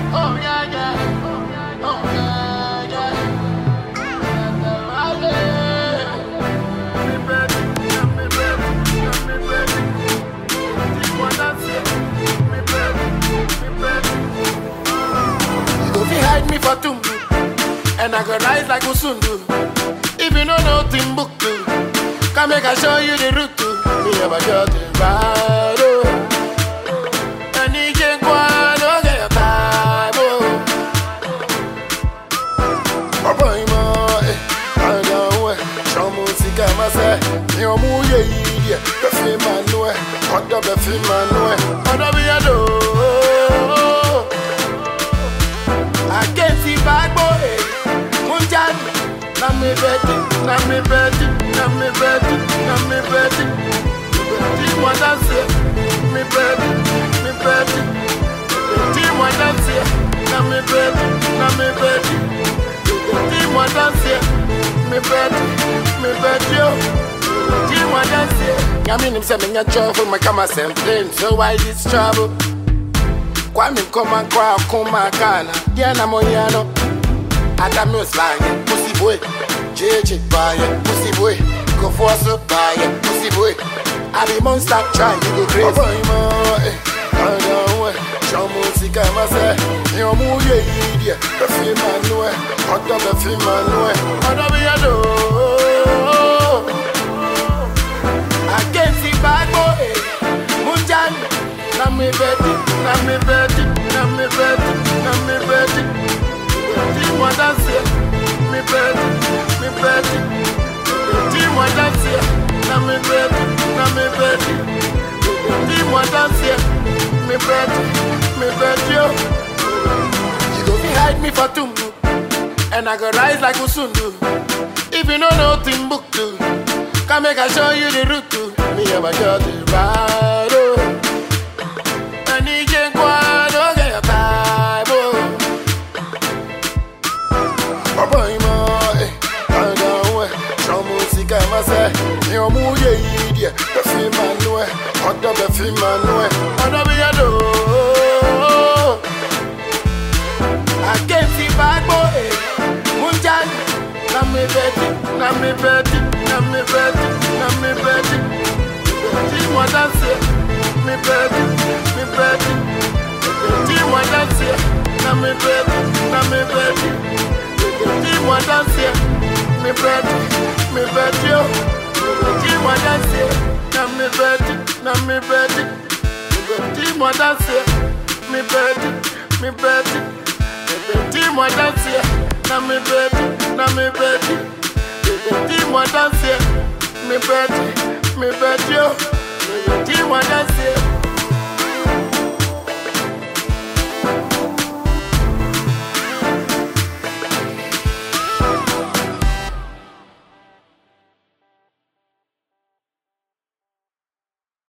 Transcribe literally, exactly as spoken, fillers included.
Oh yeah, yeah. Oh yeah, yeah. Me baby, me baby, me baby. This one that's it. Me baby, me baby. You go fi hide me for Tumbu, and I go rise like Usundu. If you don't know Timbuktu, come make I show you the route to. Me have a shot in ride, oh. And he can't go on, oh, get your time, oh. Oh, boy, mo, eh, I don't know, show me si kama se, ni omu ye ye, befi manue, odo befi manue, odo bi ado. I can't see back, boy, munjani. Na me bedi, na me bedi, na me bedi, na me bedi. Dis-moi danser, me bedi, me bedi. Dis-moi danser, na me bedi, na me bedi. Dis-moi danser, me bedi, me bedi. Dis-moi danser. Yamin him say me nya trouble, me come and complain. So why this trouble? Kwame come and cry, come and kana. Diana Moyano. Adamu slang, pussy boy. J J buy it, pussy boy. Go for so buy it, pussy boy. I be monster try, you go crazy. Oh boy, mo, eh, I don't know. Show me si kama se, ni omu ye ye. Befi manue, odo befi manue, odo bi ado. I can't see back, boy. Munjani, na me bedi, na me bedi, na me bedi, na me bedi. Dis-moi danser, me bedi, me bedi. Dis-moi danser, na me bedi, na me bedi. Dis-moi danser, me bedi, me bedi. You go fi hide me for Tumbu, and I go rise like Usundu. If you don't know Timbuktu, come make I show you the route to. Me have a shot to ride, oh. And he can't go on, oh, get your time, oh. Oh boy, mo, eh, I don't know. Show me si kama se, ni omu ye ye. Befi manue, odo befi manue, odo bi ado. I can't see back, boy. Munjani, na me bedi, na me bedi, na me bedi, na me bedi. Dis-moi danser, me bedi, me bedi. Dis-moi danser, na me bedi, na me bedi. Dis-moi danser, me bedi, me bedi. Dis-moi danser, na me bedi, na me bedi. Dis-moi danser, me bedi, me bedi. Dis-moi danser, na me bedi, na me bedi. Dis-moi danser, me bedi, me bedi. Dis-moi danser.